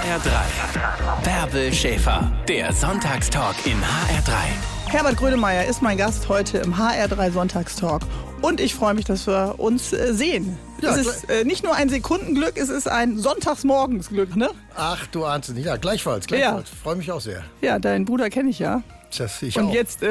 HR3. Bärbel Schäfer, der Sonntagstalk in HR3. Herbert Grönemeyer ist mein Gast heute im HR3 Sonntagstalk. Und ich freue mich, dass wir uns sehen. Ja, es ist nicht nur ein Sekundenglück, es ist ein Sonntagsmorgensglück, ne? Ach, du ahnst es nicht. Ja, gleichfalls. Ja. Freue mich auch sehr. Ja, deinen Bruder kenne ich ja. Das ich Und auch. jetzt...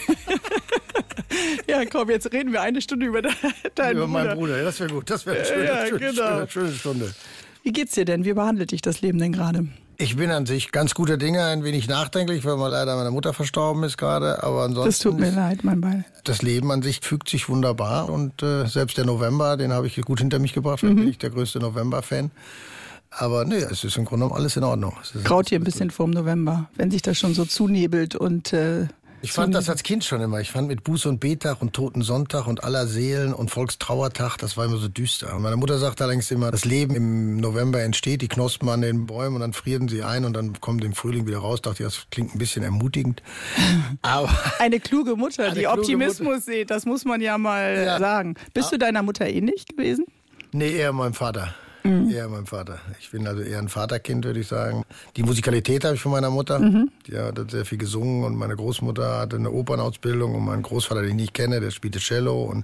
ja, komm, jetzt reden wir eine Stunde über deinen Bruder. Über meinen Bruder, ja, das wäre gut. Das wäre eine schöne Stunde. Wie geht's dir denn? Wie behandelt dich das Leben denn gerade? Ich bin an sich ganz guter Dinge, ein wenig nachdenklich, weil mal leider meine Mutter verstorben ist gerade. Aber ansonsten. Das tut mir leid, mein Bein. Das Leben an sich fügt sich wunderbar. Und selbst der November, den habe ich gut hinter mich gebracht. Weil bin ich der größte November-Fan. Aber nee, es ist im Grunde genommen alles in Ordnung. Graut dir ein bisschen vorm November, wenn sich das schon so zunebelt und... Ich fand das als Kind schon immer. Ich fand mit Buß- und Betag und Toten Sonntag und aller Seelen und Volkstrauertag, das war immer so düster. Und meine Mutter sagt allerdings immer, das Leben im November entsteht, die Knospen an den Bäumen und dann frieren sie ein und dann kommt im Frühling wieder raus. Dachte ich, das klingt ein bisschen ermutigend. Aber eine kluge Mutter, die Optimismus sieht, das muss man ja mal sagen. Bist du deiner Mutter ähnlich gewesen? Nee, eher meinem Vater. Eher mein Vater. Ich bin also eher ein Vaterkind, würde ich sagen. Die Musikalität habe ich von meiner Mutter. Die hat sehr viel gesungen und meine Großmutter hatte eine Opernausbildung und mein Großvater, den ich nicht kenne, der spielte Cello. Und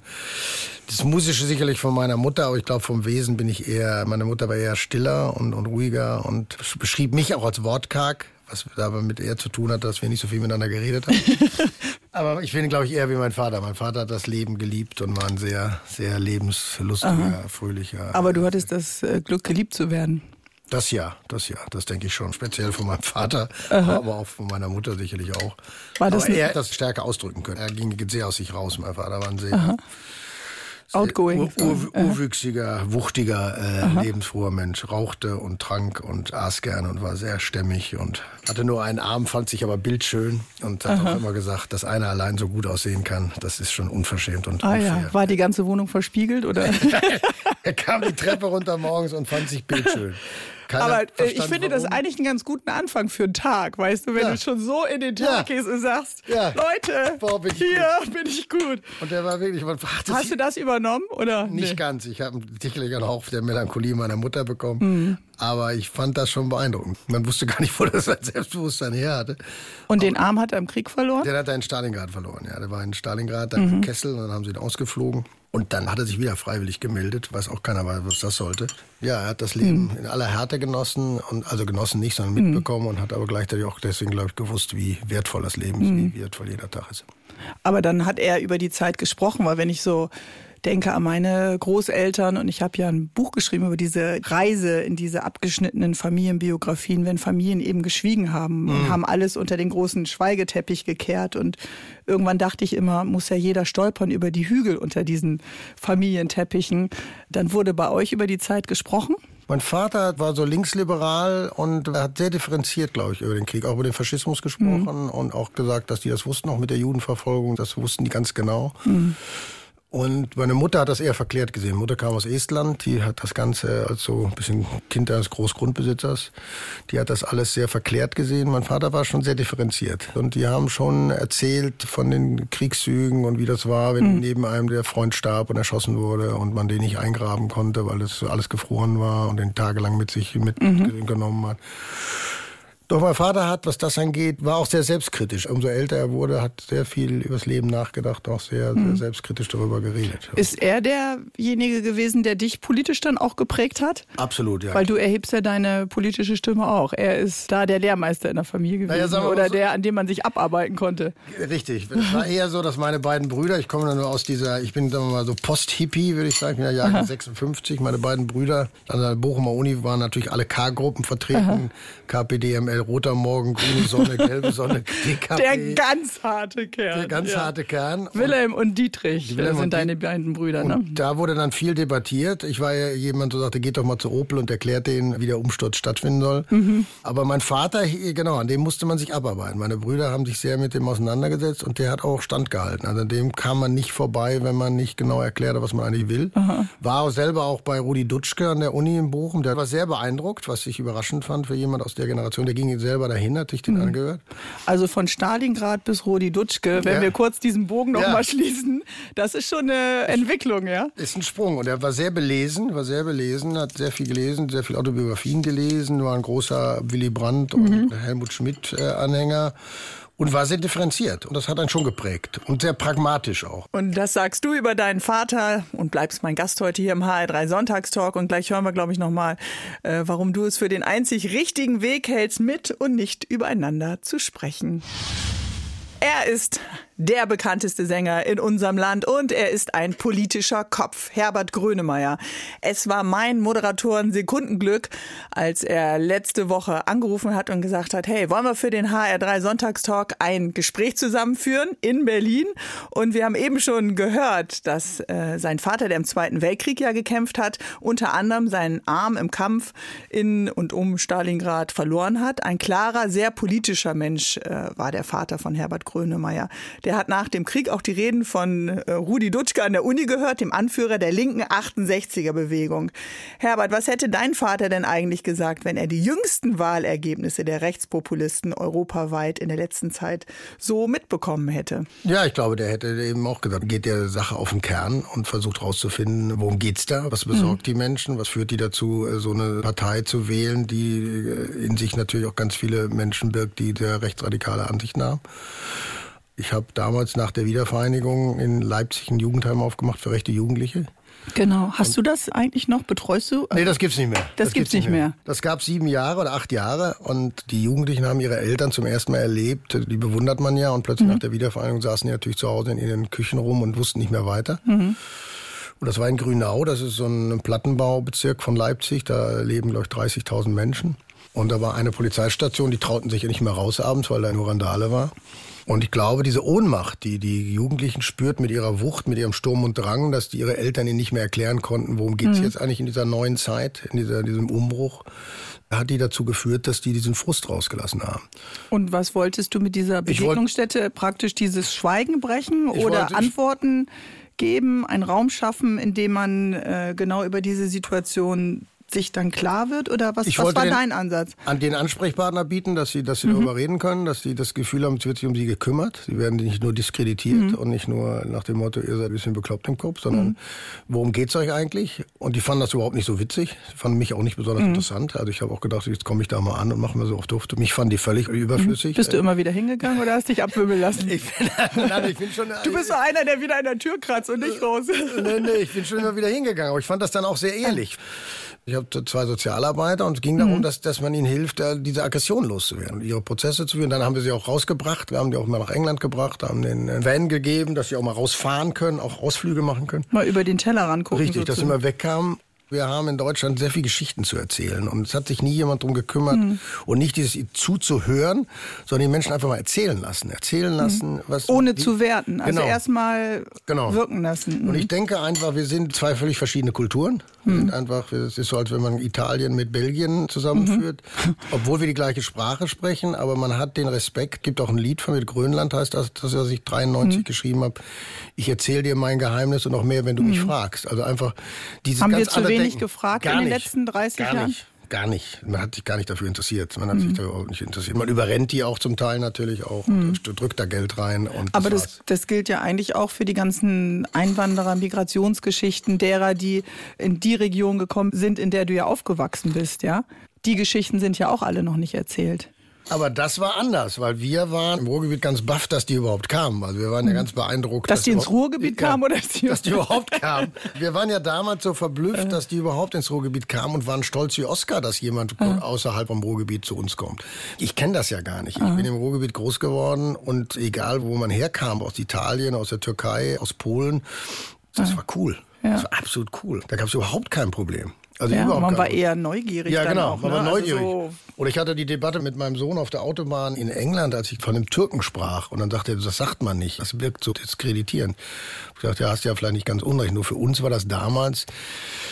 das Musische sicherlich von meiner Mutter, aber ich glaube vom Wesen bin ich eher, meine Mutter war eher stiller und ruhiger und beschrieb mich auch als wortkarg, was aber mit ihr zu tun hat, dass wir nicht so viel miteinander geredet haben. Aber ich bin, glaube ich, eher wie mein Vater. Mein Vater hat das Leben geliebt und war ein sehr, sehr lebenslustiger, fröhlicher. Aber du hattest das Glück, geliebt zu werden. Das denke ich schon. Speziell von meinem Vater, aber auch von meiner Mutter sicherlich auch. War das aber er hat das stärker ausdrücken können. Er ging sehr aus sich raus. Mein Vater war ein sehr... Outgoing. Urwüchsiger, wuchtiger, lebensfroher Mensch. Rauchte und trank und aß gerne und war sehr stämmig und hatte nur einen Arm, fand sich aber bildschön und hat auch immer gesagt, dass einer allein so gut aussehen kann, das ist schon unverschämt und unfair. Ja. War die ganze Wohnung verspiegelt, oder? Er kam die Treppe runter morgens und fand sich bildschön. Aber ich finde das eigentlich einen ganz guten Anfang für einen Tag, weißt du, wenn du schon so in den Tag gehst und sagst, Leute, bin ich gut. Und der war wirklich... Hast du das übernommen, oder? Nicht ganz. Ich habe sicherlich einen Hauch der Melancholie meiner Mutter bekommen. Aber ich fand das schon beeindruckend. Man wusste gar nicht, wo das sein Selbstbewusstsein her hatte. Und den Arm hat er im Krieg verloren? Den hat er in Stalingrad verloren, ja. Der war in Stalingrad, dann im Kessel, und dann haben sie ihn ausgeflogen. Und dann hat er sich wieder freiwillig gemeldet, weiß auch keiner, was das sollte. Ja, er hat das Leben in aller Härte genossen, also genossen nicht, sondern mitbekommen und hat aber gleichzeitig auch deswegen, glaube ich, gewusst, wie wertvoll das Leben ist, wie wertvoll jeder Tag ist. Aber dann hat er über die Zeit gesprochen, weil wenn ich so denke an meine Großeltern und ich habe ja ein Buch geschrieben über diese Reise in diese abgeschnittenen Familienbiografien, wenn Familien eben geschwiegen haben und haben alles unter den großen Schweigeteppich gekehrt und irgendwann dachte ich immer, muss ja jeder stolpern über die Hügel unter diesen Familienteppichen. Dann wurde bei euch über die Zeit gesprochen? Mein Vater war so linksliberal und er hat sehr differenziert, glaube ich, über den Krieg, auch über den Faschismus gesprochen und auch gesagt, dass die das wussten, auch mit der Judenverfolgung, das wussten die ganz genau. Und meine Mutter hat das eher verklärt gesehen. Mutter kam aus Estland, die hat das Ganze als so ein bisschen Kind eines Großgrundbesitzers. Die hat das alles sehr verklärt gesehen. Mein Vater war schon sehr differenziert. Und die haben schon erzählt von den Kriegszügen und wie das war, wenn neben einem der Freund starb und erschossen wurde und man den nicht eingraben konnte, weil es alles gefroren war und den tagelang mitgenommen hat. Doch mein Vater hat, was das angeht, war auch sehr selbstkritisch. Umso älter er wurde, hat sehr viel übers Leben nachgedacht, auch sehr selbstkritisch darüber geredet. Ist er derjenige gewesen, der dich politisch dann auch geprägt hat? Absolut, ja. Weil du erhebst ja deine politische Stimme auch. Er ist da der Lehrmeister in der Familie gewesen oder der, an dem man sich abarbeiten konnte. Richtig. Es war eher so, dass meine beiden Brüder, ich komme nur aus ich bin sagen wir mal so Post-Hippie, würde ich sagen, ich bin ja Jahrgang 56. Meine beiden Brüder an der Bochumer Uni waren natürlich alle K-Gruppen vertreten. KPDML, Roter Morgen, grüne Sonne, gelbe Sonne, DKP. Der ganz harte Kern. Der ganz harte Kern. Wilhelm und Dietrich sind deine beiden Brüder. Ne? Und da wurde dann viel debattiert. Ich war ja jemand, der sagte, geht doch mal zu Opel und erklärt denen, wie der Umsturz stattfinden soll. Aber mein Vater, genau, an dem musste man sich abarbeiten. Meine Brüder haben sich sehr mit dem auseinandergesetzt und der hat auch standgehalten. Also an dem kam man nicht vorbei, wenn man nicht genau erklärte, was man eigentlich will. War selber auch bei Rudi Dutschke an der Uni in Bochum. Der war sehr beeindruckt, was ich überraschend fand für jemand aus der Generation. Der ging selber dahin, hat sich den angehört. Also von Stalingrad bis Rudi Dutschke, wenn wir kurz diesen Bogen noch mal schließen, das ist schon eine Entwicklung, ja? Ist ein Sprung. Und er war sehr belesen, hat sehr viel gelesen, sehr viel Autobiografien gelesen, war ein großer Willy Brandt und Helmut Schmidt-Anhänger. Und war sehr differenziert. Und das hat einen schon geprägt. Und sehr pragmatisch auch. Und das sagst du über deinen Vater und bleibst mein Gast heute hier im HR3 Sonntagstalk. Und gleich hören wir, glaube ich, nochmal, warum du es für den einzig richtigen Weg hältst, mit und nicht übereinander zu sprechen. Er ist der bekannteste Sänger in unserem Land und er ist ein politischer Kopf, Herbert Grönemeyer. Es war mein Moderatoren-Sekundenglück, als er letzte Woche angerufen hat und gesagt hat, hey, wollen wir für den HR3 Sonntagstalk ein Gespräch zusammenführen in Berlin? Und wir haben eben schon gehört, dass sein Vater, der im Zweiten Weltkrieg ja gekämpft hat, unter anderem seinen Arm im Kampf in und um Stalingrad verloren hat. Ein klarer, sehr politischer Mensch war der Vater von Herbert Grönemeyer. Der hat nach dem Krieg auch die Reden von Rudi Dutschke an der Uni gehört, dem Anführer der linken 68er-Bewegung. Herbert, was hätte dein Vater denn eigentlich gesagt, wenn er die jüngsten Wahlergebnisse der Rechtspopulisten europaweit in der letzten Zeit so mitbekommen hätte? Ja, ich glaube, der hätte eben auch gesagt, geht der Sache auf den Kern und versucht rauszufinden, worum geht's da, was besorgt die Menschen, was führt die dazu, so eine Partei zu wählen, die in sich natürlich auch ganz viele Menschen birgt, die sehr rechtsradikale Ansichten haben. Ich habe damals nach der Wiedervereinigung in Leipzig ein Jugendheim aufgemacht für rechte Jugendliche. Genau. Hast du das eigentlich noch? Betreust du? Nee, das gibt's nicht mehr. Das gibt's nicht mehr. Das gab 7 Jahre oder 8 Jahre und die Jugendlichen haben ihre Eltern zum ersten Mal erlebt. Die bewundert man ja und plötzlich nach der Wiedervereinigung saßen die natürlich zu Hause in ihren Küchen rum und wussten nicht mehr weiter. Und das war in Grünau, das ist so ein Plattenbaubezirk von Leipzig. Da leben, glaube ich, 30.000 Menschen. Und da war eine Polizeistation, die trauten sich ja nicht mehr raus abends, weil da nur Randale war. Und ich glaube, diese Ohnmacht, die die Jugendlichen spürt mit ihrer Wucht, mit ihrem Sturm und Drang, dass die ihre Eltern ihnen nicht mehr erklären konnten, worum geht's jetzt eigentlich in dieser neuen Zeit, in diesem Umbruch, hat die dazu geführt, dass die diesen Frust rausgelassen haben. Und was wolltest du mit dieser Begegnungsstätte? Praktisch dieses Schweigen brechen oder Antworten geben, einen Raum schaffen, in dem man genau über diese Situation sich dann klar wird? Oder was war dein Ansatz? An den Ansprechpartner bieten, dass sie darüber reden können, dass sie das Gefühl haben, es wird sich um sie gekümmert. Sie werden nicht nur diskreditiert und nicht nur nach dem Motto, ihr seid ein bisschen bekloppt im Kopf, sondern worum geht's euch eigentlich? Und die fanden das überhaupt nicht so witzig. Die fanden mich auch nicht besonders interessant. Also ich habe auch gedacht, jetzt komme ich da mal an und mache mal so auf Duft. Mich fanden die völlig überflüssig. Bist du immer wieder hingegangen oder hast dich abwimmeln lassen? Ich bin schon, du bist so einer, der wieder an der Tür kratzt und nicht raus. Nee, ich bin schon immer wieder hingegangen. Aber ich fand das dann auch sehr ehrlich. Ich habe 2 Sozialarbeiter und es ging darum, dass man ihnen hilft, diese Aggression loszuwerden und ihre Prozesse zu führen. Dann haben wir sie auch rausgebracht. Wir haben die auch mal nach England gebracht, haben den Van gegeben, dass sie auch mal rausfahren können, auch Ausflüge machen können. Mal über den Tellerrand gucken. Richtig, dass sie mal wegkamen. Wir haben in Deutschland sehr viel Geschichten zu erzählen und es hat sich nie jemand drum gekümmert und nicht dieses zuzuhören, sondern die Menschen einfach mal erzählen lassen, was ohne zu werten, also erstmal wirken lassen. Und ich denke einfach, wir sind 2 völlig verschiedene Kulturen. Es ist so, als wenn man Italien mit Belgien zusammenführt, obwohl wir die gleiche Sprache sprechen, aber man hat den Respekt. Gibt auch ein Lied von mir, Grönland heißt das, was ich 93 geschrieben habe. Ich erzähle dir mein Geheimnis und noch mehr, wenn du mich fragst. Also einfach dieses Haben ganz wir zu wenig gefragt in den letzten 30 Jahren? Gar nicht. Man hat sich gar nicht dafür interessiert. Man hat sich da überhaupt nicht interessiert. Man überrennt die auch zum Teil natürlich auch und drückt da Geld rein. Und aber das gilt ja eigentlich auch für die ganzen Einwanderer, Migrationsgeschichten derer, die in die Region gekommen sind, in der du ja aufgewachsen bist, ja? Die Geschichten sind ja auch alle noch nicht erzählt. Aber das war anders, weil wir waren im Ruhrgebiet ganz baff, dass die überhaupt kamen. Also wir waren ja ganz beeindruckt. Dass die ins Ruhrgebiet kamen oder dass die überhaupt kamen. Wir waren ja damals so verblüfft, dass die überhaupt ins Ruhrgebiet kamen und waren stolz wie Oscar, dass jemand außerhalb vom Ruhrgebiet zu uns kommt. Ich kenne das ja gar nicht. Ich bin im Ruhrgebiet groß geworden und egal, wo man herkam, aus Italien, aus der Türkei, aus Polen, das war cool. Das war absolut cool. Da gab es überhaupt kein Problem. Also man war eher neugierig. Ja, genau, man war neugierig. Also Oder ich hatte die Debatte mit meinem Sohn auf der Autobahn in England, als ich von einem Türken sprach. Und dann sagte er, das sagt man nicht. Das wirkt so diskreditierend. Ich dachte, ja, hast ja vielleicht nicht ganz unrecht. Nur für uns war das damals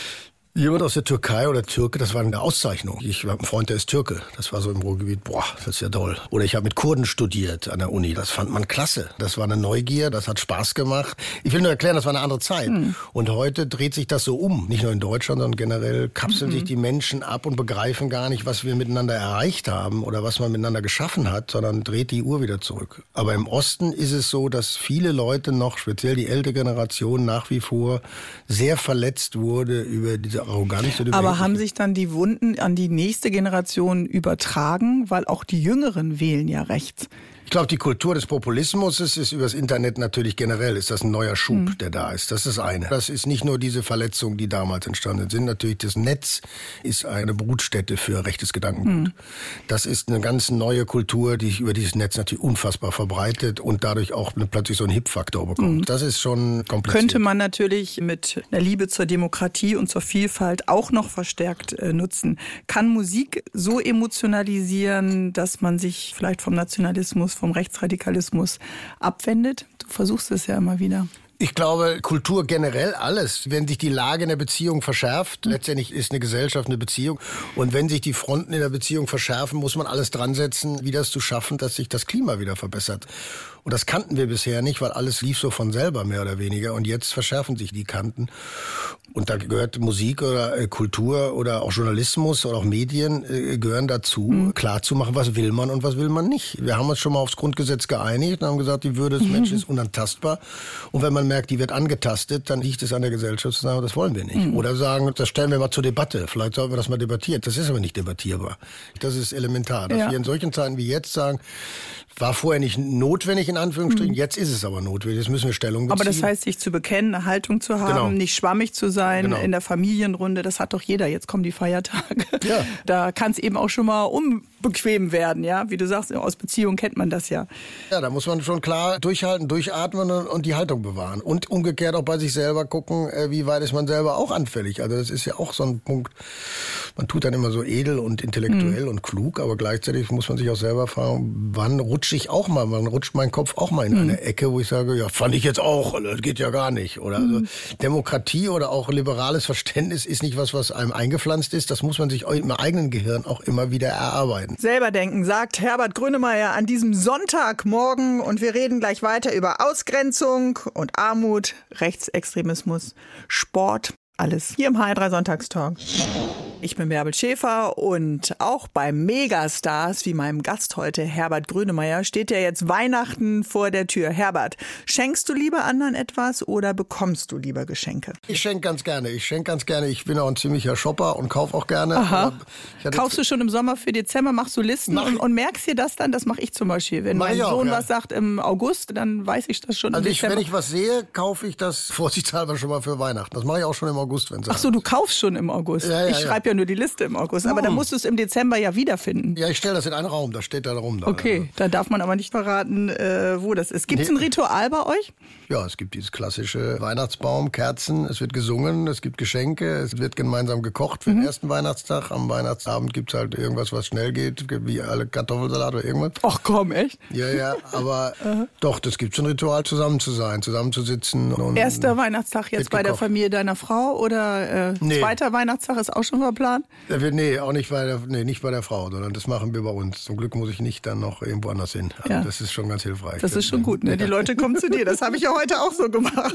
Jemand aus der Türkei oder Türke, das war eine Auszeichnung. Ich habe einen Freund, der ist Türke. Das war so im Ruhrgebiet, boah, das ist ja toll. Oder ich habe mit Kurden studiert an der Uni. Das fand man klasse. Das war eine Neugier, das hat Spaß gemacht. Ich will nur erklären, das war eine andere Zeit. Und heute dreht sich das so um. Nicht nur in Deutschland, sondern generell kapseln sich die Menschen ab und begreifen gar nicht, was wir miteinander erreicht haben oder was man miteinander geschaffen hat, sondern dreht die Uhr wieder zurück. Aber im Osten ist es so, dass viele Leute noch, speziell die ältere Generation, nach wie vor sehr verletzt wurde über diese Arroganz. Aber haben sich dann die Wunden an die nächste Generation übertragen? Weil auch die Jüngeren wählen ja rechts. Ich glaube, die Kultur des Populismus ist übers Internet natürlich generell, ist das ein neuer Schub, der da ist. Das ist das eine. Das ist nicht nur diese Verletzungen, die damals entstanden sind. Natürlich, das Netz ist eine Brutstätte für rechtes Gedankengut. Das ist eine ganz neue Kultur, die sich über dieses Netz natürlich unfassbar verbreitet und dadurch auch plötzlich so einen Hip-Faktor bekommt. Das ist schon kompliziert. Könnte man natürlich mit einer Liebe zur Demokratie und zur Vielfalt auch noch verstärkt nutzen. Kann Musik so emotionalisieren, dass man sich vielleicht vom Nationalismus, vom Rechtsradikalismus abwendet? Du versuchst es ja immer wieder. Ich glaube, Kultur generell alles. Wenn sich die Lage in der Beziehung verschärft, letztendlich ist eine Gesellschaft eine Beziehung. Und wenn sich die Fronten in der Beziehung verschärfen, muss man alles dran setzen, wie das zu schaffen, dass sich das Klima wieder verbessert. Und das kannten wir bisher nicht, weil alles lief so von selber mehr oder weniger. Und jetzt verschärfen sich die Kanten. Und da gehört Musik oder Kultur oder auch Journalismus oder auch Medien gehören dazu, klarzumachen, was will man und was will man nicht. Wir haben uns schon mal aufs Grundgesetz geeinigt und haben gesagt, die Würde des Menschen ist unantastbar. Und wenn man merkt, die wird angetastet, dann liegt es an der Gesellschaft zu sagen, das wollen wir nicht. Oder sagen, das stellen wir mal zur Debatte. Vielleicht sollten wir das mal debattieren. Das ist aber nicht debattierbar. Das ist elementar. Dass wir in solchen Zeiten wie jetzt sagen, war vorher nicht notwendig, in Anführungsstrichen. Jetzt ist es aber notwendig. Jetzt müssen wir Stellung beziehen. Aber das heißt, sich zu bekennen, eine Haltung zu haben, nicht schwammig zu sein in der Familienrunde, das hat doch jeder. Jetzt kommen die Feiertage. Ja. Da kann es eben auch schon mal unbequem werden, ja. Wie du sagst, aus Beziehungen kennt man das ja. Ja, da muss man schon klar durchhalten, durchatmen und die Haltung bewahren. Und umgekehrt auch bei sich selber gucken, wie weit ist man selber auch anfällig. Also das ist ja auch so ein Punkt. Man tut dann immer so edel und intellektuell und klug, aber gleichzeitig muss man sich auch selber fragen, wann rutsche ich auch mal, wann rutscht mein Kopf auch mal in eine Ecke, wo ich sage, ja, fand ich jetzt auch, das geht ja gar nicht. Oder also Demokratie oder auch liberales Verständnis ist nicht was einem eingepflanzt ist, das muss man sich im eigenen Gehirn auch immer wieder erarbeiten. Selber denken, sagt Herbert Grönemeyer an diesem Sonntagmorgen, und wir reden gleich weiter über Ausgrenzung und Armut, Rechtsextremismus, Sport, alles hier im HR3 Sonntagstalk. Ich bin Bärbel Schäfer und auch bei Megastars wie meinem Gast heute, Herbert Grönemeyer, steht ja jetzt Weihnachten vor der Tür. Herbert, schenkst du lieber anderen etwas oder bekommst du lieber Geschenke? Ich schenke ganz gerne. Ich bin auch ein ziemlicher Shopper und kaufe auch gerne. Aha. Kaufst du schon im Sommer für Dezember, machst du Listen und merkst dir das dann? Das mache ich zum Beispiel. Wenn mein Sohn was sagt im August, dann weiß ich das schon im Dezember. Wenn ich was sehe, kaufe ich das vorsichtshalber schon mal für Weihnachten. Das mache ich auch schon im August. Ach so, du kaufst schon im August. Ja, ich schreibe ja nur die Liste im August, aber dann musst du es im Dezember ja wiederfinden. Ja, ich stelle das in einen Raum, da steht da rum. Okay, da darf man aber nicht verraten, wo das ist. Gibt es ein Ritual bei euch? Ja, es gibt dieses klassische Weihnachtsbaum, Kerzen, es wird gesungen, es gibt Geschenke, es wird gemeinsam gekocht für den ersten Weihnachtstag. Am Weihnachtsabend gibt es halt irgendwas, was schnell geht, wie alle Kartoffelsalat oder irgendwas. Ach komm, echt? Ja, aber doch, das gibt so ein Ritual, zusammen zu sein, zusammenzusitzen. Und erster Weihnachtstag jetzt bei der Familie deiner Frau oder zweiter Weihnachtstag ist auch schon verplant? Nee, auch nicht nicht bei der Frau, sondern das machen wir bei uns. Zum Glück muss ich nicht dann noch irgendwo anders hin. Also das ist schon ganz hilfreich. Das ist schon gut, ne? Die Leute kommen zu dir. Das habe ich ja heute auch so gemacht.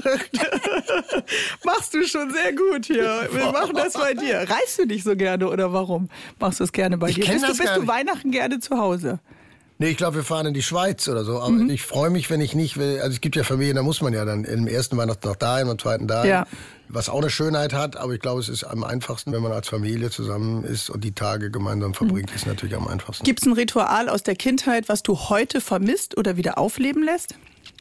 Machst du schon sehr gut hier. Wir machen das bei dir. Reist du dich so gerne oder warum machst du es gerne bei dir? Bist du Weihnachten gerne zu Hause? Nee, ich glaube, wir fahren in die Schweiz oder so. Aber ich freue mich, wenn ich nicht will. Also es gibt ja Familien, da muss man ja dann im ersten Weihnachtstag dahin, am zweiten dahin. Ja. Was auch eine Schönheit hat, aber ich glaube, es ist am einfachsten, wenn man als Familie zusammen ist und die Tage gemeinsam verbringt, ist natürlich am einfachsten. Gibt es ein Ritual aus der Kindheit, was du heute vermisst oder wieder aufleben lässt?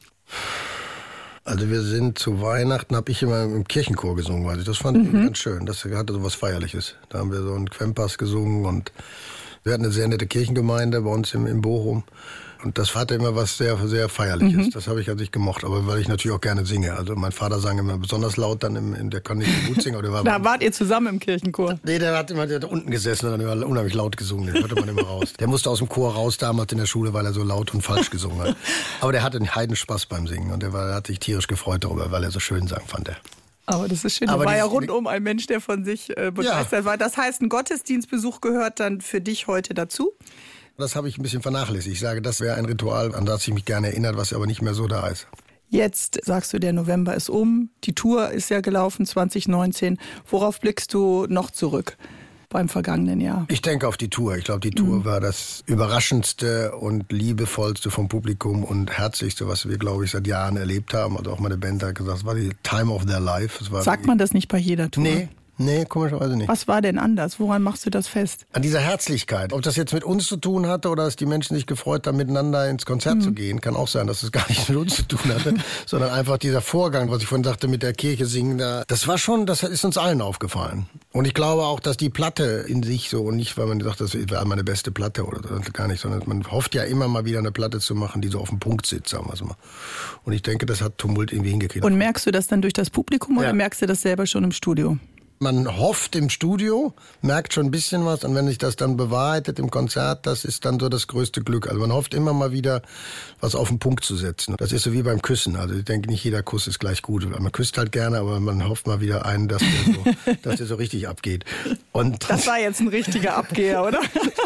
Also wir sind zu Weihnachten, habe ich immer im Kirchenchor gesungen, weiß ich. Das fand ich ganz schön. Das hatte so was Feierliches. Da haben wir so einen Quempas gesungen und wir hatten eine sehr nette Kirchengemeinde bei uns im Bochum. Und das hatte immer was sehr, sehr Feierliches. Das habe ich an sich gemocht, aber weil ich natürlich auch gerne singe. Also mein Vater sang immer besonders laut, der kann nicht gut singen. Aber da wart ihr zusammen im Kirchenchor? Nee, der hat unten gesessen und dann immer unheimlich laut gesungen. Den hörte man immer raus. Der musste aus dem Chor raus damals in der Schule, weil er so laut und falsch gesungen hat. Aber der hatte einen Heidenspaß beim Singen und der hat sich tierisch gefreut darüber, weil er so schön sang, fand er. Aber das ist schön. Du war ja rundum ein Mensch, der von sich begeistert war. Das heißt, ein Gottesdienstbesuch gehört dann für dich heute dazu? Das habe ich ein bisschen vernachlässigt. Ich sage, das wäre ein Ritual, an das ich mich gerne erinnert, was aber nicht mehr so da ist. Jetzt sagst du, der November ist um. Die Tour ist ja gelaufen 2019. Worauf blickst du noch zurück beim vergangenen Jahr? Ich denke auf die Tour. Ich glaube, die Tour war das überraschendste und liebevollste vom Publikum und herzlichste, was wir, glaube ich, seit Jahren erlebt haben. Also auch meine Band hat gesagt, es war die Time of their life. Sagt man das nicht bei jeder Tour? Nee, komischerweise nicht. Was war denn anders? Woran machst du das fest? An dieser Herzlichkeit. Ob das jetzt mit uns zu tun hatte oder dass die Menschen sich gefreut haben, miteinander ins Konzert zu gehen, kann auch sein, dass es gar nichts mit uns zu tun hatte, sondern einfach dieser Vorgang, was ich vorhin sagte, mit der Kirche singen, das ist uns allen aufgefallen. Und ich glaube auch, dass die Platte in sich so, und nicht, weil man sagt, das wäre meine beste Platte oder gar nicht, sondern man hofft ja immer mal wieder eine Platte zu machen, die so auf dem Punkt sitzt, sagen wir es mal. Und ich denke, das hat Tumult irgendwie hingekriegt. Und merkst du das dann durch das Publikum oder merkst du das selber schon im Studio? Man hofft im Studio, merkt schon ein bisschen was, und wenn sich das dann bewahrheitet im Konzert, das ist dann so das größte Glück. Also man hofft immer mal wieder, was auf den Punkt zu setzen. Das ist so wie beim Küssen. Also ich denke, nicht jeder Kuss ist gleich gut. Man küsst halt gerne, aber man hofft mal wieder einen, dass der so richtig abgeht. Und das war jetzt ein richtiger Abgeher, oder?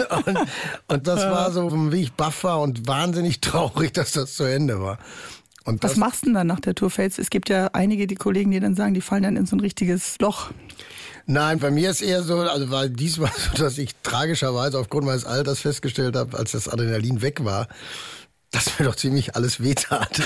und das war so, wie ich baff war und wahnsinnig traurig, dass das zu Ende war. Was machst du denn dann nach der Tour? Es gibt ja einige, die Kollegen, die dann sagen, die fallen dann in so ein richtiges Loch. Nein, bei mir ist eher so, also war diesmal so, dass ich tragischerweise aufgrund meines Alters festgestellt habe, als das Adrenalin weg war, dass mir doch ziemlich alles wehtat.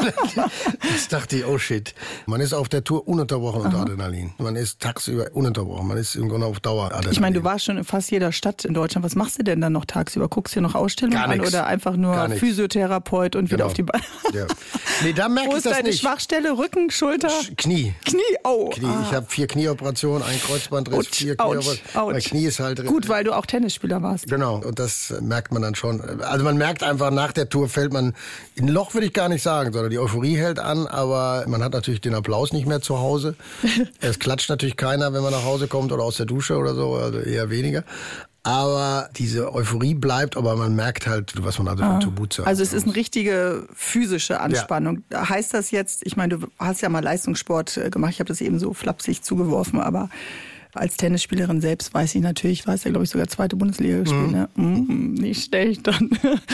Jetzt dachte ich, oh shit. Man ist auf der Tour ununterbrochen unter Adrenalin. Man ist tagsüber ununterbrochen. Man ist im Grunde auf Dauer Adrenalin. Ich meine, du warst schon in fast jeder Stadt in Deutschland. Was machst du denn dann noch tagsüber? Guckst du dir noch Ausstellungen an oder einfach nur Physiotherapeut und wieder auf die Beine? Ja. Nee, da merke ich das nicht. Wo ist deine Schwachstelle? Rücken, Schulter? Knie. Oh. Knie. Ich habe 4 Knieoperationen, ein Kreuzbandriss, 4 Knieoperationen. Mein Knie ist halt... Gut, weil du auch Tennisspieler warst. Genau, und das merkt man dann schon. Also man merkt einfach, nach der Tour fällt man in ein Loch, würde ich gar nicht sagen, sondern die Euphorie hält an, aber man hat natürlich den Applaus nicht mehr zu Hause. Es klatscht natürlich keiner, wenn man nach Hause kommt oder aus der Dusche oder so, also eher weniger. Aber diese Euphorie bleibt, aber man merkt halt, was man also von Tribut hat. Also es ist eine richtige physische Anspannung. Ja. Heißt das jetzt, ich meine, du hast ja mal Leistungssport gemacht, ich habe das eben so flapsig zugeworfen, aber als Tennisspielerin selbst weiß ich natürlich, du hast ja, glaube ich, sogar 2. Bundesliga gespielt, ne? Nicht schlecht. Dann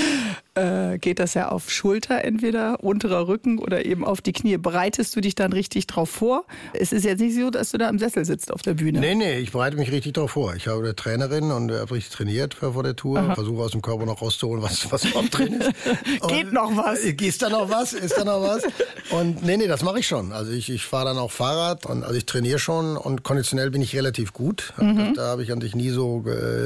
geht das ja auf Schulter entweder, unterer Rücken oder eben auf die Knie. Bereitest du dich dann richtig drauf vor? Es ist jetzt nicht so, dass du da im Sessel sitzt auf der Bühne. Nee, ich bereite mich richtig drauf vor. Ich habe eine Trainerin und habe richtig trainiert vor der Tour. Versuche aus dem Körper noch rauszuholen, was überhaupt drin ist. Geht noch was? Ist da noch was? Und nee, das mache ich schon. Also ich fahre dann auch Fahrrad und also ich trainiere schon und konditionell bin ich relativ gut. Da habe ich an sich nie so,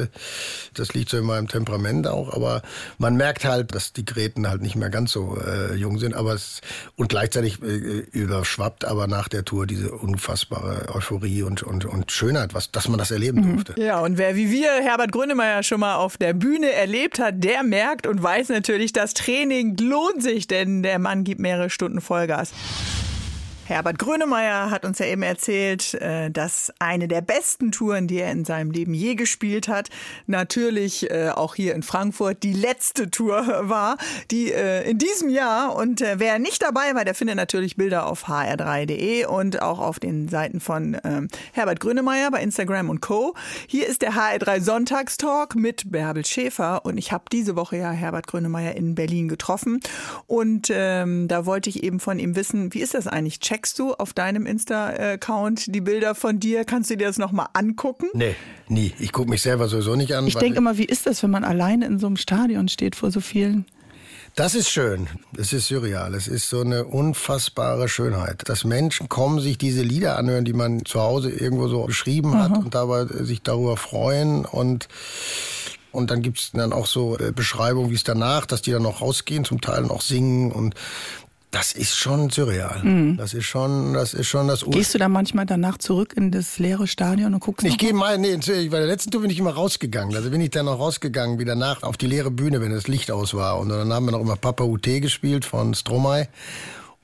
das liegt so in meinem Temperament auch, aber man merkt halt, dass die Gräten halt nicht mehr ganz so jung sind, aber und gleichzeitig überschwappt aber nach der Tour diese unfassbare Euphorie und Schönheit, dass man das erleben durfte. Ja, und wer wie wir Herbert Grönemeyer schon mal auf der Bühne erlebt hat, der merkt und weiß natürlich, das Training lohnt sich, denn der Mann gibt mehrere Stunden Vollgas. Herbert Grönemeyer hat uns ja eben erzählt, dass eine der besten Touren, die er in seinem Leben je gespielt hat, natürlich auch hier in Frankfurt die letzte Tour war, die in diesem Jahr. Und wer nicht dabei war, der findet natürlich Bilder auf hr3.de und auch auf den Seiten von Herbert Grönemeyer bei Instagram und Co. Hier ist der HR3 Sonntagstalk mit Bärbel Schäfer und ich habe diese Woche ja Herbert Grönemeyer in Berlin getroffen und da wollte ich eben von ihm wissen, wie ist das eigentlich? Checkst du auf deinem Insta-Account die Bilder von dir? Kannst du dir das nochmal angucken? Nee, nie. Ich gucke mich selber sowieso nicht an. Ich denke immer, wie ist das, wenn man alleine in so einem Stadion steht vor so vielen? Das ist schön. Es ist surreal. Es ist so eine unfassbare Schönheit. Dass Menschen kommen, sich diese Lieder anhören, die man zu Hause irgendwo so geschrieben hat und dabei sich darüber freuen und dann gibt's dann auch so Beschreibungen, wie es danach, dass die dann noch rausgehen, zum Teil noch singen und das ist schon surreal. Das ist schon das Gehst du da manchmal danach zurück in das leere Stadion und guckst? Ich gehe mal, bei der letzten Tour bin ich immer rausgegangen. Also bin ich dann noch rausgegangen, wieder nach auf die leere Bühne, wenn das Licht aus war. Und dann haben wir noch immer Papa UT gespielt von Stromae.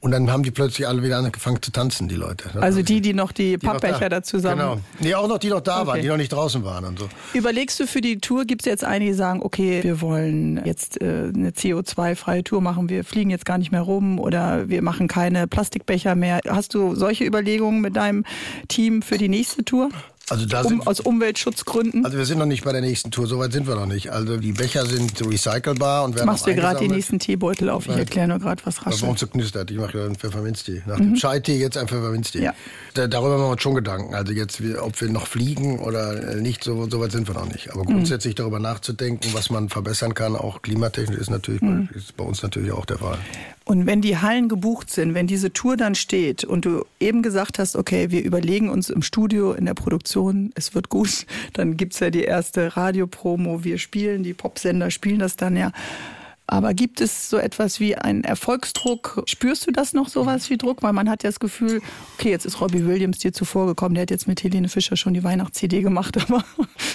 Und dann haben die plötzlich alle wieder angefangen zu tanzen, die Leute. Also die noch die Pappbecher dazu sammeln. Genau. Nee, auch noch die noch da waren, die noch nicht draußen waren und so. Überlegst du für die Tour, gibt es jetzt einige, die sagen, okay, wir wollen jetzt eine CO2-freie Tour machen, wir fliegen jetzt gar nicht mehr rum oder wir machen keine Plastikbecher mehr. Hast du solche Überlegungen mit deinem Team für die nächste Tour? Also aus Umweltschutzgründen? Also wir sind noch nicht bei der nächsten Tour, so weit sind wir noch nicht. Also die Becher sind recycelbar und werden machst du gerade die nächsten Teebeutel auf? Ich erkläre nur gerade, was raschelt. Warum so knistert? Ich mache ja einen Pfefferminztee. Nach dem Chai-Tee jetzt ein Pfefferminztee. Ja. Darüber machen wir uns schon Gedanken. Also jetzt, ob wir noch fliegen oder nicht, so weit sind wir noch nicht. Aber grundsätzlich darüber nachzudenken, was man verbessern kann, auch klimatechnisch, ist bei uns natürlich auch der Fall. Und wenn die Hallen gebucht sind, wenn diese Tour dann steht und du eben gesagt hast, okay, wir überlegen uns im Studio, in der Produktion, es wird gut, dann gibt's ja die erste Radiopromo, wir spielen, die Popsender spielen das dann ja. Aber gibt es so etwas wie einen Erfolgsdruck? Spürst du das noch, sowas wie Druck? Weil man hat ja das Gefühl, okay, jetzt ist Robbie Williams dir zuvor gekommen, der hat jetzt mit Helene Fischer schon die Weihnachts-CD gemacht, aber...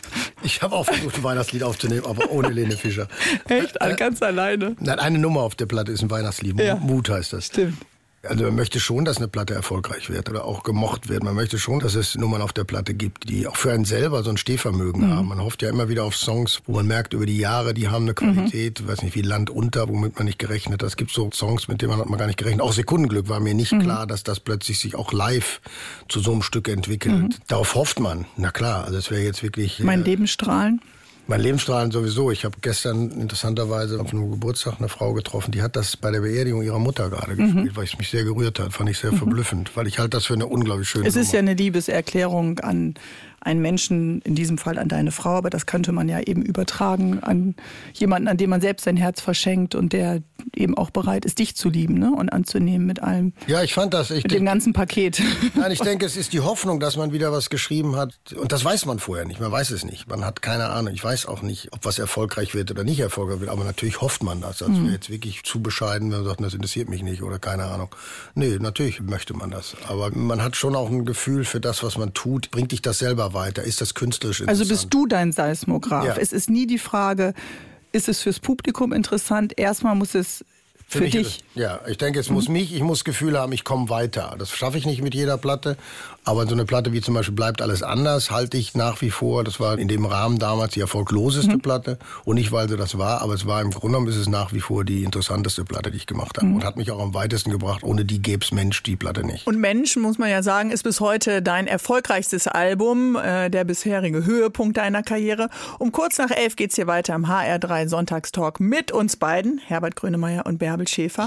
Ich habe auch versucht, ein Weihnachtslied aufzunehmen, aber ohne Helene Fischer. Echt? Ganz alleine? Nein, eine Nummer auf der Platte ist ein Weihnachtslied. Ja. Mut heißt das. Stimmt. Also man möchte schon, dass eine Platte erfolgreich wird oder auch gemocht wird. Man möchte schon, dass es Nummern auf der Platte gibt, die auch für einen selber so ein Stehvermögen haben. Man hofft ja immer wieder auf Songs, wo man merkt, über die Jahre, die haben eine Qualität, weiß nicht, wie Land unter, womit man nicht gerechnet hat. Es gibt so Songs, mit denen hat man gar nicht gerechnet. Auch Sekundenglück war mir nicht klar, dass das plötzlich sich auch live zu so einem Stück entwickelt. Darauf hofft man. Na klar, also es wäre jetzt wirklich... Mein Lebensstrahlen? Mein Lebensstrahlen sowieso. Ich habe gestern interessanterweise auf einem Geburtstag eine Frau getroffen, die hat das bei der Beerdigung ihrer Mutter gerade gespielt, weil es mich sehr gerührt hat. Fand ich sehr verblüffend, weil ich halte das für eine unglaublich schöne Es ist ja eine Liebeserklärung an einen Menschen, in diesem Fall an deine Frau, aber das könnte man ja eben übertragen an jemanden, an dem man selbst sein Herz verschenkt und der eben auch bereit ist, dich zu lieben, ne? Und anzunehmen mit allem. Ja, ich fand das. Mit dem ganzen Paket. Nein, ich denke, es ist die Hoffnung, dass man wieder was geschrieben hat. Und das weiß man vorher nicht. Man weiß es nicht. Man hat keine Ahnung. Ich weiß auch nicht, ob was erfolgreich wird oder nicht erfolgreich wird. Aber natürlich hofft man das. Also wäre jetzt wirklich zu bescheiden, wenn man sagt, das interessiert mich nicht oder keine Ahnung. Nee, natürlich möchte man das. Aber man hat schon auch ein Gefühl für das, was man tut. Bringt dich das selber weiter? Ist das künstlerisch interessant? Also bist du dein Seismograph? Ja. Es ist nie die Frage, ist es fürs Publikum interessant? Erstmal muss es für dich. Ja, ich denke, es muss ich muss Gefühle haben, ich komme weiter. Das schaffe ich nicht mit jeder Platte. Aber so eine Platte wie zum Beispiel Bleibt alles anders, halte ich nach wie vor. Das war in dem Rahmen damals die erfolgloseste Platte. Und nicht, weil sie das war, aber es war im Grunde genommen ist es nach wie vor die interessanteste Platte, die ich gemacht habe. Und hat mich auch am weitesten gebracht. Ohne die gäbe es Mensch die Platte nicht. Und Mensch, muss man ja sagen, ist bis heute dein erfolgreichstes Album, der bisherige Höhepunkt deiner Karriere. Um kurz nach 11 geht's hier weiter im HR3 Sonntagstalk mit uns beiden, Herbert Grönemeyer und Bärbel Schäfer.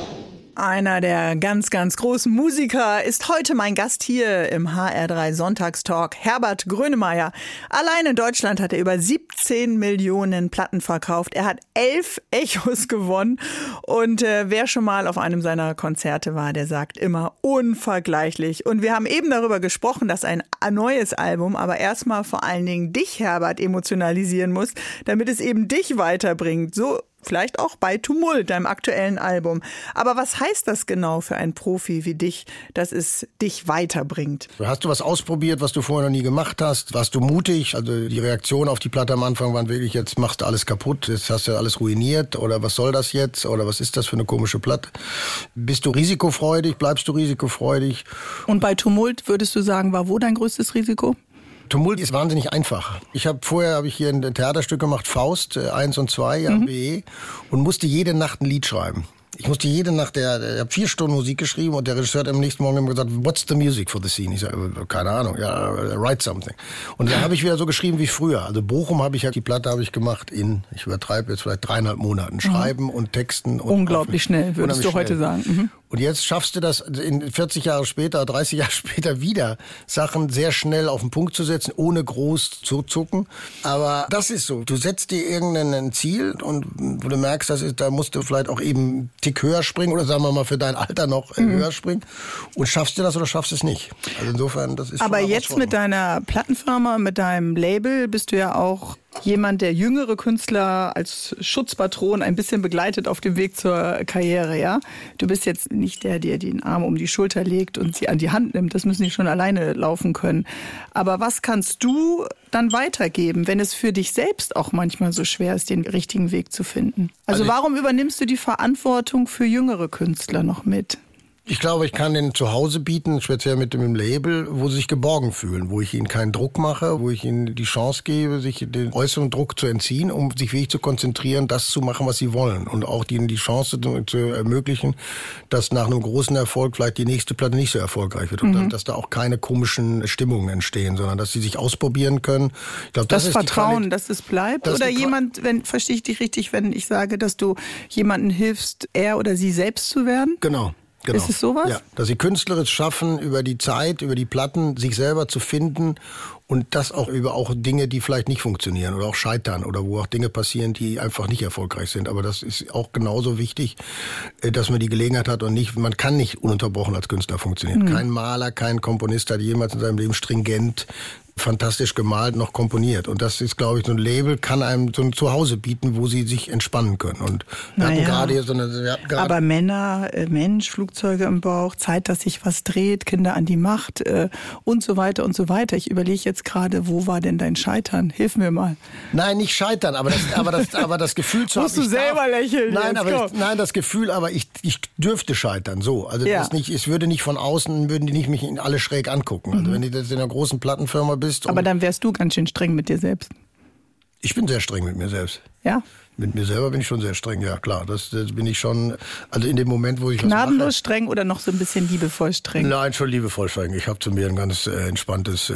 Einer der ganz, ganz großen Musiker ist heute mein Gast hier im HR3 Sonntagstalk, Herbert Grönemeyer. Allein in Deutschland hat er über 17 Millionen Platten verkauft. Er hat 11 Echos gewonnen. Und wer schon mal auf einem seiner Konzerte war, der sagt immer unvergleichlich. Und wir haben eben darüber gesprochen, dass ein neues Album aber erstmal vor allen Dingen dich, Herbert, emotionalisieren muss, damit es eben dich weiterbringt. So vielleicht auch bei Tumult, deinem aktuellen Album. Aber was heißt das genau für einen Profi wie dich, dass es dich weiterbringt? Hast du was ausprobiert, was du vorher noch nie gemacht hast? Warst du mutig? Also die Reaktion auf die Platte am Anfang waren wirklich, jetzt machst du alles kaputt, jetzt hast du alles ruiniert oder was soll das jetzt? Oder was ist das für eine komische Platte? Bist du risikofreudig? Bleibst du risikofreudig? Und bei Tumult würdest du sagen, war wo dein größtes Risiko? Tumult ist wahnsinnig einfach. Vorher habe ich hier ein Theaterstück gemacht, Faust 1 und 2 am BE und musste jede Nacht ein Lied schreiben. Ich musste jede Nacht, ich habe 4 Stunden Musik geschrieben und der Regisseur hat am nächsten Morgen immer gesagt, what's the music for the scene? Ich sage, keine Ahnung, ja, write something. Und dann habe ich wieder so geschrieben wie früher. Also Bochum die Platte habe ich gemacht ich übertreibe jetzt vielleicht 3,5 Monaten. Schreiben und Texten. Und unglaublich schnell, würdest du heute sagen. Und jetzt schaffst du das in 40 Jahre später, 30 Jahre später wieder, Sachen sehr schnell auf den Punkt zu setzen, ohne groß zu zucken. Aber das ist so. Du setzt dir irgendein Ziel und wo du merkst, da musst du vielleicht auch eben einen Tick höher springen oder sagen wir mal für dein Alter noch höher springen. Und schaffst du das oder schaffst du es nicht? Also insofern, das ist schon aber jetzt mit deiner Plattenfirma, mit deinem Label bist du ja auch jemand, der jüngere Künstler als Schutzpatron ein bisschen begleitet auf dem Weg zur Karriere, ja? Du bist jetzt nicht der den Arm um die Schulter legt und sie an die Hand nimmt. Das müssen die schon alleine laufen können. Aber was kannst du dann weitergeben, wenn es für dich selbst auch manchmal so schwer ist, den richtigen Weg zu finden? Also warum übernimmst du die Verantwortung für jüngere Künstler noch mit? Ich glaube, ich kann den zu Hause bieten, speziell mit dem Label, wo sie sich geborgen fühlen, wo ich ihnen keinen Druck mache, wo ich ihnen die Chance gebe, sich den äußeren Druck zu entziehen, um sich wirklich zu konzentrieren, das zu machen, was sie wollen. Und auch ihnen die Chance zu ermöglichen, dass nach einem großen Erfolg vielleicht die nächste Platte nicht so erfolgreich wird. Und dass da auch keine komischen Stimmungen entstehen, sondern dass sie sich ausprobieren können. Ich glaube, das ist Vertrauen, dass es bleibt? Oder jemand, verstehe ich dich richtig, wenn ich sage, dass du jemandem hilfst, er oder sie selbst zu werden? Genau. Ist es sowas? Ja, dass sie künstlerisch schaffen, über die Zeit, über die Platten, sich selber zu finden und das auch über auch Dinge, die vielleicht nicht funktionieren oder auch scheitern oder wo auch Dinge passieren, die einfach nicht erfolgreich sind. Aber das ist auch genauso wichtig, dass man die Gelegenheit hat und man kann nicht ununterbrochen als Künstler funktionieren. Kein Maler, kein Komponist hat jemals in seinem Leben stringent fantastisch gemalt, noch komponiert. Und das ist, glaube ich, so ein Label kann einem so ein Zuhause bieten, wo sie sich entspannen können. Und wir hatten gerade aber Männer, Mensch, Flugzeuge im Bauch, Zeit, dass sich was dreht, Kinder an die Macht und so weiter und so weiter. Ich überlege jetzt gerade, wo war denn dein Scheitern? Hilf mir mal. Nein, nicht scheitern, aber das Gefühl zu haben. Musst du selber lächeln. Nein, das Gefühl, aber ich dürfte scheitern. So, also es würde nicht von außen, würden die nicht mich alle schräg angucken. Also wenn du das in einer großen Plattenfirma bist. Aber dann wärst du ganz schön streng mit dir selbst. Ich bin sehr streng mit mir selbst. Ja? Mit mir selber bin ich schon sehr streng, ja klar. Das bin ich schon, also in dem Moment, wo ich was mache. Gnadenlos streng oder noch so ein bisschen liebevoll streng? Nein, schon liebevoll streng. Ich habe zu mir ein ganz entspanntes,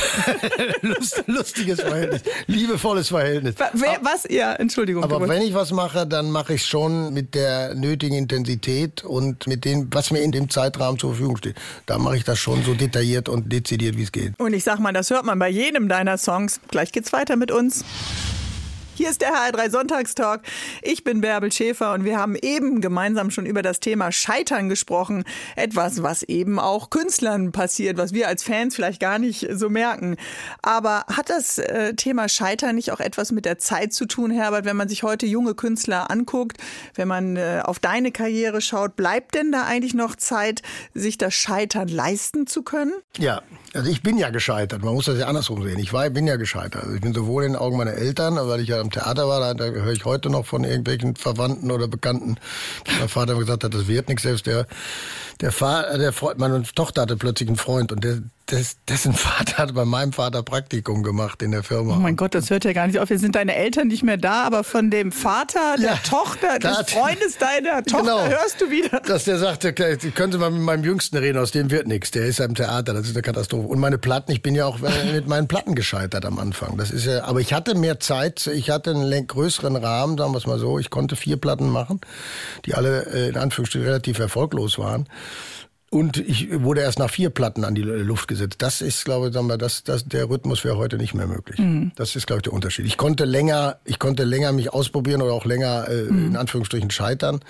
lustiges Verhältnis. Liebevolles Verhältnis. Was? Ja, Entschuldigung. Aber wenn ich was mache, dann mache ich es schon mit der nötigen Intensität und mit dem, was mir in dem Zeitrahmen zur Verfügung steht. Da mache ich das schon so detailliert und dezidiert, wie es geht. Und ich sag mal, das hört man bei jedem deiner Songs. Gleich geht's weiter mit uns. Hier ist der HR3 Sonntagstalk. Ich bin Bärbel Schäfer und wir haben eben gemeinsam schon über das Thema Scheitern gesprochen. Etwas, was eben auch Künstlern passiert, was wir als Fans vielleicht gar nicht so merken. Aber hat das Thema Scheitern nicht auch etwas mit der Zeit zu tun, Herbert? Wenn man sich heute junge Künstler anguckt, wenn man auf deine Karriere schaut, bleibt denn da eigentlich noch Zeit, sich das Scheitern leisten zu können? Ja, also ich bin ja gescheitert. Man muss das ja andersrum sehen. Ich bin ja gescheitert. Also ich bin sowohl in den Augen meiner Eltern, weil ich ja am Theater war, da höre ich heute noch von irgendwelchen Verwandten oder Bekannten, mein Vater gesagt hat, das wird nichts. Selbst der Freund, meine Tochter hatte plötzlich einen Freund und dessen Vater hat bei meinem Vater Praktikum gemacht in der Firma. Oh mein Gott, das hört ja gar nicht auf. Jetzt sind deine Eltern nicht mehr da, aber von dem Vater, der Tochter, des Freundes deiner Tochter hörst du wieder. Dass der sagte, können Sie mal mit meinem Jüngsten reden, aus dem wird nichts. Der ist ja im Theater, das ist eine Katastrophe. Und meine Platten, ich bin ja auch mit meinen Platten gescheitert am Anfang. Das ist ja, aber ich hatte mehr Zeit, ich hatte einen größeren Rahmen, sagen wir es mal so. Ich konnte 4 Platten machen, die alle in Anführungsstrichen relativ erfolglos waren. Und ich wurde erst nach 4 Platten an die Luft gesetzt. Das ist, glaube ich, der Rhythmus wäre heute nicht mehr möglich. Mhm. Das ist, glaube ich, der Unterschied. Ich konnte länger mich ausprobieren oder auch länger in Anführungsstrichen scheitern,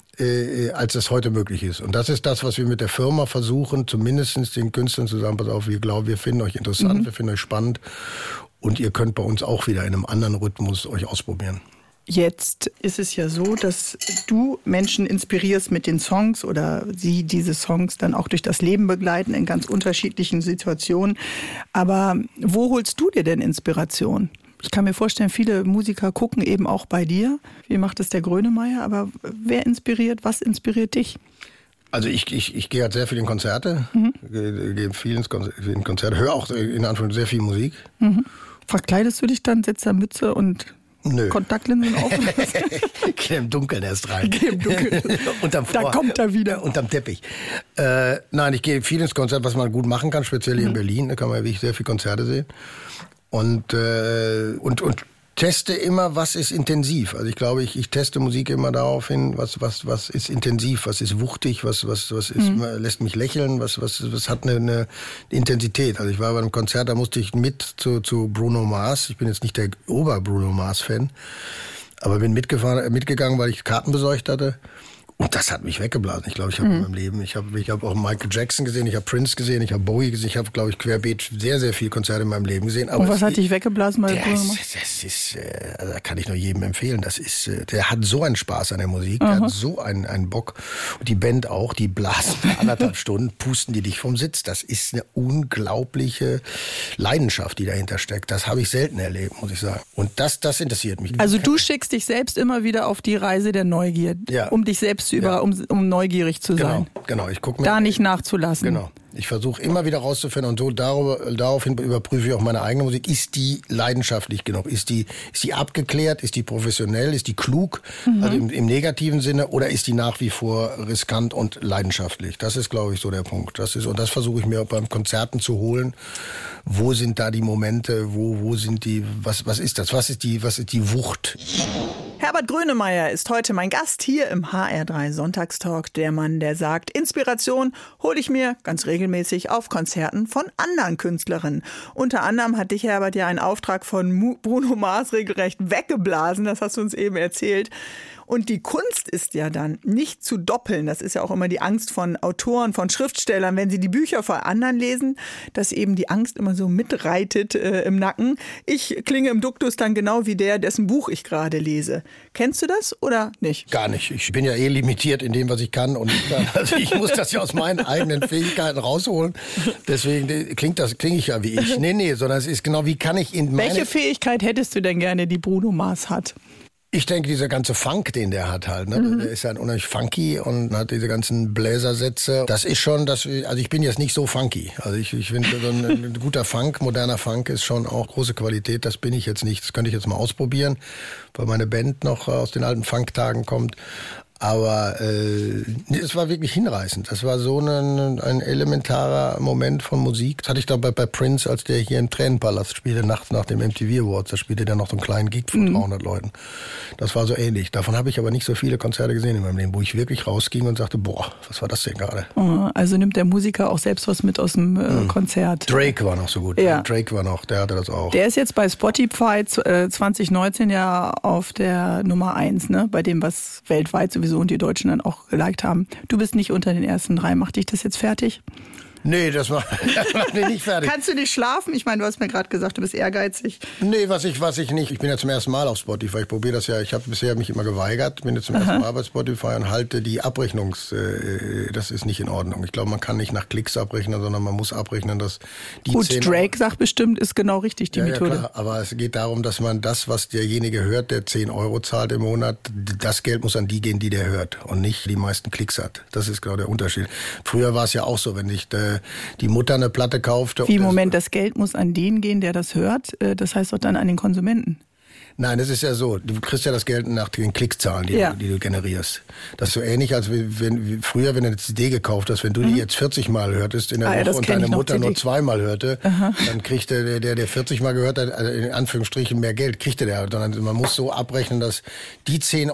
als es heute möglich ist. Und das ist das, was wir mit der Firma versuchen, zumindest den Künstlern zu sagen, pass auf, wir finden euch interessant, wir finden euch spannend und ihr könnt bei uns auch wieder in einem anderen Rhythmus euch ausprobieren. Jetzt ist es ja so, dass du Menschen inspirierst mit den Songs oder sie diese Songs dann auch durch das Leben begleiten in ganz unterschiedlichen Situationen. Aber wo holst du dir denn Inspiration? Ich kann mir vorstellen, viele Musiker gucken eben auch bei dir. Wie macht es der Grönemeyer? Aber wer inspiriert? Was inspiriert dich? Also ich gehe halt sehr viel in Konzerte, gehe viel in Konzerte, höre auch in Anführungszeichen sehr viel Musik. Mhm. Verkleidest du dich dann, setzt da Mütze und Kontaktlinsen auf? Geh im Dunkeln erst rein. Da kommt er wieder. Unterm Teppich. Nein, ich gehe viel ins Konzert, was man gut machen kann, speziell hier in Berlin. Da kann man wirklich sehr viele Konzerte sehen. Und teste immer, was ist intensiv. Also ich glaube, ich teste Musik immer darauf hin, was ist intensiv, was ist wuchtig, was ist, lässt mich lächeln, was hat eine Intensität. Also ich war bei einem Konzert, da musste ich mit zu Bruno Mars. Ich bin jetzt nicht der Ober-Bruno Mars-Fan, aber bin mitgegangen, weil ich Karten besorgt hatte. Und das hat mich weggeblasen. Ich glaube, ich habe in meinem Leben, ich habe auch Michael Jackson gesehen, ich habe Prince gesehen, ich habe Bowie gesehen, ich habe, glaube ich, querbeet sehr, sehr viel Konzerte in meinem Leben gesehen. Aber und was hat dich weggeblasen? Da kann ich nur jedem empfehlen. Der hat so einen Spaß an der Musik, der hat so einen Bock. Und die Band auch, die blasen 1,5 Stunden, pusten die dich vom Sitz. Das ist eine unglaubliche Leidenschaft, die dahinter steckt. Das habe ich selten erlebt, muss ich sagen. Und das interessiert mich. Also du schickst dich selbst immer wieder auf die Reise der Neugier, um dich selbst zappst du überall, um neugierig zu sein. Genau. Ich guck mir da nicht nachzulassen. Genau. Ich versuche immer wieder rauszufinden und so daraufhin überprüfe ich auch meine eigene Musik. Ist die leidenschaftlich genug? Ist die abgeklärt? Ist die professionell? Ist die klug? Also im negativen Sinne? Oder ist die nach wie vor riskant und leidenschaftlich? Das ist, glaube ich, so der Punkt. Das versuche ich mir beim Konzerten zu holen. Wo sind da die Momente? Wo sind die, was ist das? Was ist die Wucht? Herbert Grönemeyer ist heute mein Gast hier im HR3 Sonntagstalk. Der Mann, der sagt, Inspiration hole ich mir ganz regelmäßig auf Konzerten von anderen Künstlerinnen. Unter anderem hat dich, Herbert, ja einen Auftrag von Bruno Mars regelrecht weggeblasen. Das hast du uns eben erzählt. Und die Kunst ist ja dann nicht zu doppeln. Das ist ja auch immer die Angst von Autoren, von Schriftstellern, wenn sie die Bücher von anderen lesen, dass eben die Angst immer so mitreitet im Nacken. Ich klinge im Duktus dann genau wie der, dessen Buch ich gerade lese. Kennst du das oder nicht? Gar nicht. Ich bin ja limitiert in dem, was ich kann. Und also ich muss das ja aus meinen eigenen Fähigkeiten rausholen. Deswegen klinge ich ja wie ich. Nee, sondern es ist genau, wie kann ich in meine... Welche Fähigkeit hättest du denn gerne, die Bruno Mars hat? Ich denke, dieser ganze Funk, den der hat halt, ne? Der ist ja unheimlich funky und hat diese ganzen Bläsersätze. Das ist schon, also ich bin jetzt nicht so funky. Also ich finde, so ein guter Funk, moderner Funk ist schon auch große Qualität. Das bin ich jetzt nicht. Das könnte ich jetzt mal ausprobieren, weil meine Band noch aus den alten Funktagen kommt. Aber es war wirklich hinreißend. Das war so ein elementarer Moment von Musik. Das hatte ich da bei Prince, als der hier im Tränenpalast spielte, nachts nach dem MTV Awards. Da spielte der noch so einen kleinen Gig von 300 Leuten. Das war so ähnlich. Davon habe ich aber nicht so viele Konzerte gesehen in meinem Leben, wo ich wirklich rausging und sagte, boah, was war das denn gerade? Also nimmt der Musiker auch selbst was mit aus dem Konzert. Drake war noch so gut. Ja. Drake war noch, der hatte das auch. Der ist jetzt bei Spotify 2019 ja auf der Nummer 1, ne? Bei dem, was weltweit sowieso und die Deutschen dann auch geliked haben. Du bist nicht unter den ersten 3. Macht dich das jetzt fertig? Nee, das macht mich nicht fertig. Kannst du nicht schlafen? Ich meine, du hast mir gerade gesagt, du bist ehrgeizig. Nee, was ich nicht. Ich bin ja zum ersten Mal auf Spotify. Ich probiere das ja. Ich habe bisher mich immer geweigert. Bin jetzt zum ersten Mal bei Spotify und halte die das ist nicht in Ordnung. Ich glaube, man kann nicht nach Klicks abrechnen, sondern man muss abrechnen, dass die Gut, Drake sagt bestimmt, ist genau richtig die Methode. Ja, klar. Aber es geht darum, dass man das, was derjenige hört, der 10 € zahlt im Monat, das Geld muss an die gehen, die der hört und nicht die meisten Klicks hat. Das ist genau der Unterschied. Früher war es ja auch so, wenn ich die Mutter eine Platte kaufte. Wie, Moment, das Geld muss an den gehen, der das hört? Das heißt doch dann an den Konsumenten. Nein, das ist ja so. Du kriegst ja das Geld nach den Klickzahlen, die du generierst. Das ist so ähnlich, als wie früher, wenn du eine CD gekauft hast, wenn du die jetzt 40 Mal hörtest in der Woche und deine Mutter nur 2 Mal hörte, dann kriegte der 40 Mal gehört hat, also in Anführungsstrichen mehr Geld, kriegte der. Man muss so abrechnen, dass die 10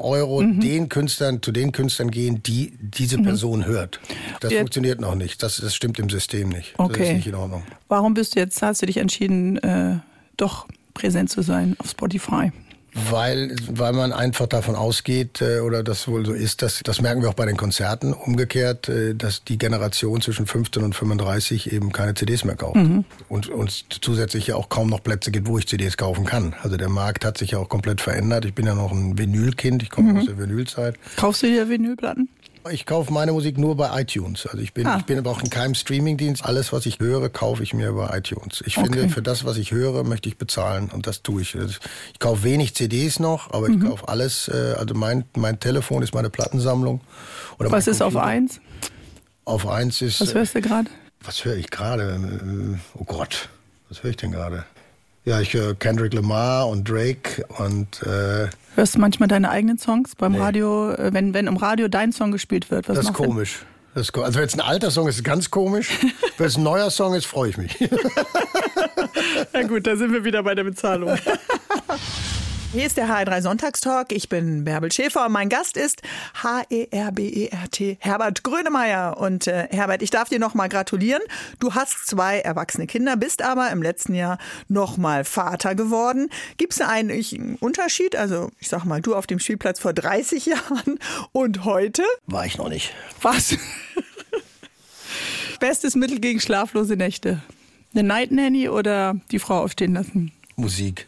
€ zu den Künstlern gehen, die diese Person hört. Das funktioniert noch nicht. Das stimmt im System nicht. Okay. Das ist nicht in Ordnung. Warum hast du dich entschieden, doch präsent zu sein auf Spotify? Weil man einfach davon ausgeht, oder das wohl so ist, das merken wir auch bei den Konzerten, umgekehrt, dass die Generation zwischen 15 und 35 eben keine CDs mehr kauft. Und zusätzlich ja auch kaum noch Plätze gibt, wo ich CDs kaufen kann. Also der Markt hat sich ja auch komplett verändert. Ich bin ja noch ein Vinylkind, ich komme aus der Vinylzeit. Kaufst du dir Vinylplatten? Ich kaufe meine Musik nur bei iTunes. Also ich bin aber auch in keinem Streamingdienst. Alles, was ich höre, kaufe ich mir bei iTunes. Ich finde, für das, was ich höre, möchte ich bezahlen und das tue ich. Ich kaufe wenig CDs noch, aber ich kaufe alles. Also mein Telefon ist meine Plattensammlung. Oder was ist auf 1? Auf 1 ist... Was hörst du gerade? Was höre ich gerade? Oh Gott, was höre ich denn gerade? Ja, ich höre Kendrick Lamar und Drake und... Hörst du manchmal deine eigenen Songs beim Radio, wenn im Radio dein Song gespielt wird? Das ist komisch. Also wenn es ein alter Song ist, ist es ganz komisch. Wenn es ein neuer Song ist, freue ich mich. Na gut, da sind wir wieder bei der Bezahlung. Hier ist der HR3 Sonntagstalk. Ich bin Bärbel Schäfer und mein Gast ist Herbert Herbert Grönemeyer. Und Herbert, ich darf dir noch mal gratulieren. Du hast 2 erwachsene Kinder, bist aber im letzten Jahr noch mal Vater geworden. Gibt es einen Unterschied? Also ich sag mal, du auf dem Spielplatz vor 30 Jahren und heute? War ich noch nicht. Was? Bestes Mittel gegen schlaflose Nächte? Eine Night Nanny oder die Frau aufstehen lassen? Musik.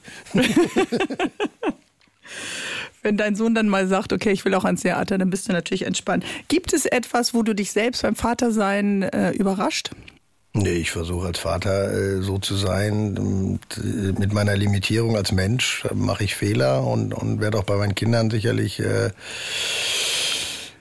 Wenn dein Sohn dann mal sagt, okay, ich will auch ans Theater, dann bist du natürlich entspannt. Gibt es etwas, wo du dich selbst beim Vatersein überrascht? Nee, ich versuche als Vater so zu sein. Und, mit meiner Limitierung als Mensch mache ich Fehler und werde auch bei meinen Kindern sicherlich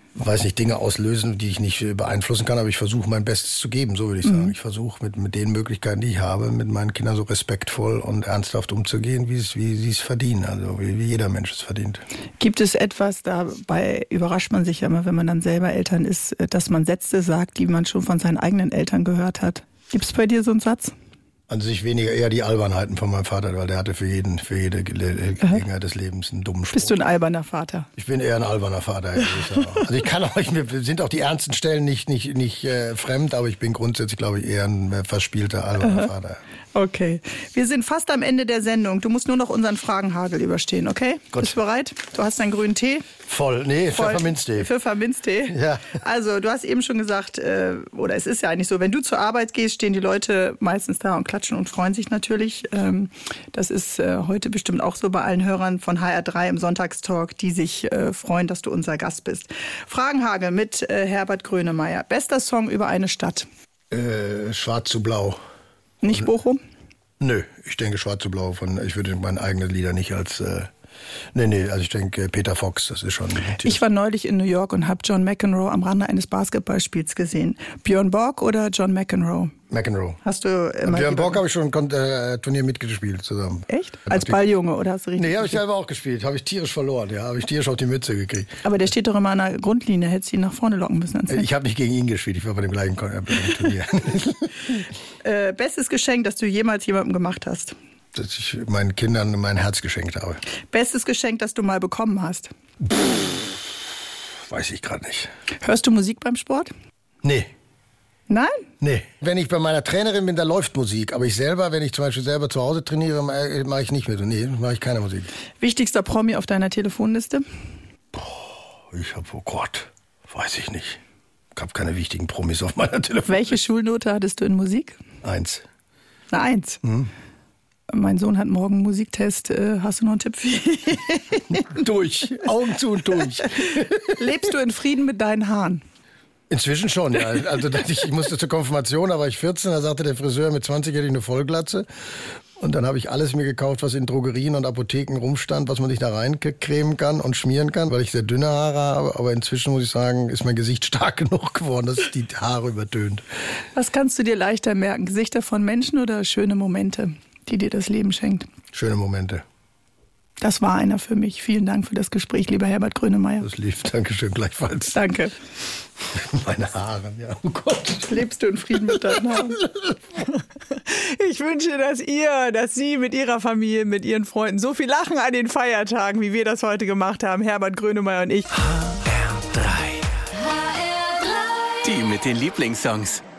weiß nicht, Dinge auslösen, die ich nicht beeinflussen kann, aber ich versuche mein Bestes zu geben, so würde ich sagen. Ich versuche mit den Möglichkeiten, die ich habe, mit meinen Kindern so respektvoll und ernsthaft umzugehen, wie sie es verdienen, also wie jeder Mensch es verdient. Gibt es etwas, dabei überrascht man sich ja immer, wenn man dann selber Eltern ist, dass man Sätze sagt, die man schon von seinen eigenen Eltern gehört hat? Gibt es bei dir so einen Satz? An sich weniger eher die Albernheiten von meinem Vater, weil der hatte für jede Gelegenheit des Lebens einen dummen Spruch. Bist du ein alberner Vater? Ich bin eher ein alberner Vater. Also ich kann mir sind auch die ernsten Stellen nicht fremd, aber ich bin grundsätzlich, glaube ich, eher ein verspielter alberner Vater. Okay. Wir sind fast am Ende der Sendung. Du musst nur noch unseren Fragenhagel überstehen, okay? Gut. Bist du bereit? Du hast deinen grünen Tee. Voll. Pfefferminztee. Pfefferminztee. Ja. Also, du hast eben schon gesagt, oder es ist ja eigentlich so, wenn du zur Arbeit gehst, stehen die Leute meistens da und klatschen und freuen sich natürlich. Das ist heute bestimmt auch so bei allen Hörern von HR3 im Sonntagstalk, die sich freuen, dass du unser Gast bist. Fragenhagel mit Herbert Grönemeyer. Bester Song über eine Stadt? Schwarz zu blau. Nicht Bochum? Nö, ich denke Schwarz zu blau. Ich würde meine eigenen Lieder nicht als... also ich denke Peter Fox, das ist schon... Ich war neulich in New York und habe John McEnroe am Rande eines Basketballspiels gesehen. Björn Borg oder John McEnroe? McEnroe. Hast du immer Björn Borg habe ich schon ein Turnier mitgespielt zusammen. Echt? Als Balljunge oder hast du richtig? Nee, habe ich selber auch gespielt. Habe ich tierisch verloren, ja. Habe ich tierisch auf die Mütze gekriegt. Aber der steht doch immer an der Grundlinie. Hättest du ihn nach vorne locken müssen. Ich habe nicht gegen ihn gespielt. Ich war bei dem gleichen Turnier. Bestes Geschenk, das du jemals jemandem gemacht hast? Dass ich meinen Kindern mein Herz geschenkt habe. Bestes Geschenk, das du mal bekommen hast? Weiß ich gerade nicht. Hörst du Musik beim Sport? Nee. Nein? Nee. Wenn ich bei meiner Trainerin bin, da läuft Musik. Aber ich selber, wenn ich zum Beispiel selber zu Hause trainiere, mache ich nicht mit. Nee, mache ich keine Musik. Wichtigster Promi auf deiner Telefonliste? Oh Gott, weiß ich nicht. Ich habe keine wichtigen Promis auf meiner Telefonliste. Welche Schulnote hattest du in Musik? 1. Eine 1? Mein Sohn hat morgen einen Musiktest. Hast du noch einen Tipp für ihn? Durch. Augen zu und durch. Lebst du in Frieden mit deinen Haaren? Inzwischen schon, ja. Also ich musste zur Konfirmation, da war ich 14, da sagte der Friseur, mit 20 hätte ich eine Vollglatze. Und dann habe ich alles mir gekauft, was in Drogerien und Apotheken rumstand, was man sich da reincremen kann und schmieren kann, weil ich sehr dünne Haare habe. Aber inzwischen, muss ich sagen, ist mein Gesicht stark genug geworden, dass es die Haare übertönt. Was kannst du dir leichter merken? Gesichter von Menschen oder schöne Momente, die dir das Leben schenkt? Schöne Momente. Das war einer für mich. Vielen Dank für das Gespräch, lieber Herbert Grönemeyer. Das lief. Dankeschön, gleichfalls. Danke. Meine Haare, ja. Oh Gott. Lebst du in Frieden mit deinen Haaren? Ich wünsche, dass Sie mit Ihrer Familie, mit Ihren Freunden so viel lachen an den Feiertagen, wie wir das heute gemacht haben. Herbert Grönemeyer und ich. HR3. Die mit den Lieblingssongs.